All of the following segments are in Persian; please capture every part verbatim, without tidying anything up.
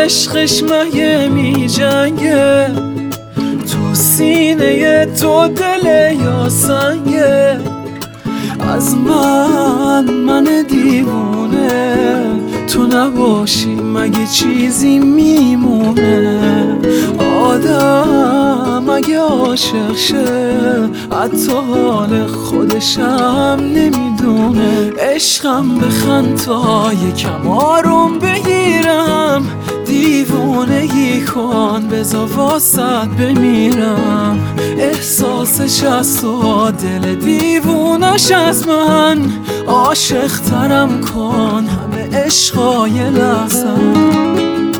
عشقش مگه می جنگه؟ تو سینه تو دل یا سنگه؟ از من من دیوونه تو نباشی مگه چیزی میمونه؟ آدم مگه عاشق شه حتی حال خودشم نمیدونه؟ عشقم بخند تا یکم آروم بگیرم، دیوونگی کن بذار واسط بمیرم. احساسش از تو دل دیوونش از من، عاشق ترم کن همه عشقای لحظم.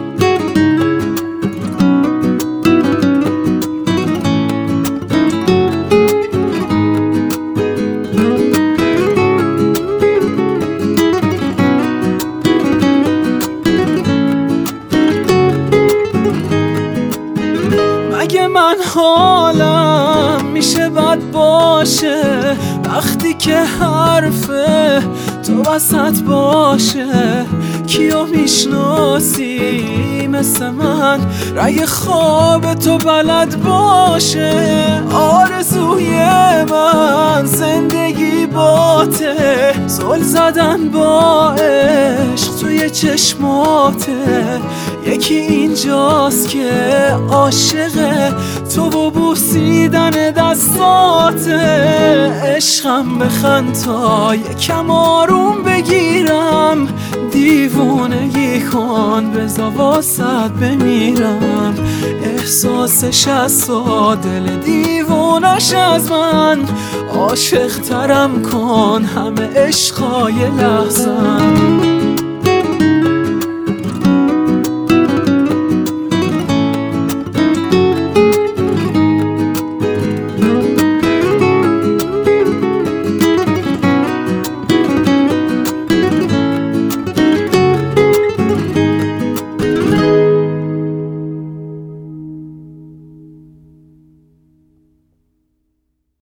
اگه من حالم میشه بد باشه وقتی که حرف تو وسط باشه؟ کیو میشناسی مثل من رگ خواب تو بلد باشه؟ آرزوی من زندگی باته، زل زدن با عشق توی چشماته. یکی اینجاست که عاشق تو و بوسیدن دستاته. عشقم بخند تا یکم آروم بگیرم، دیوونگی کن بذار واسط بمیرم. احساسش از تو دل دیوونش از من، عاشق ترم کن همه عشقای لحظم.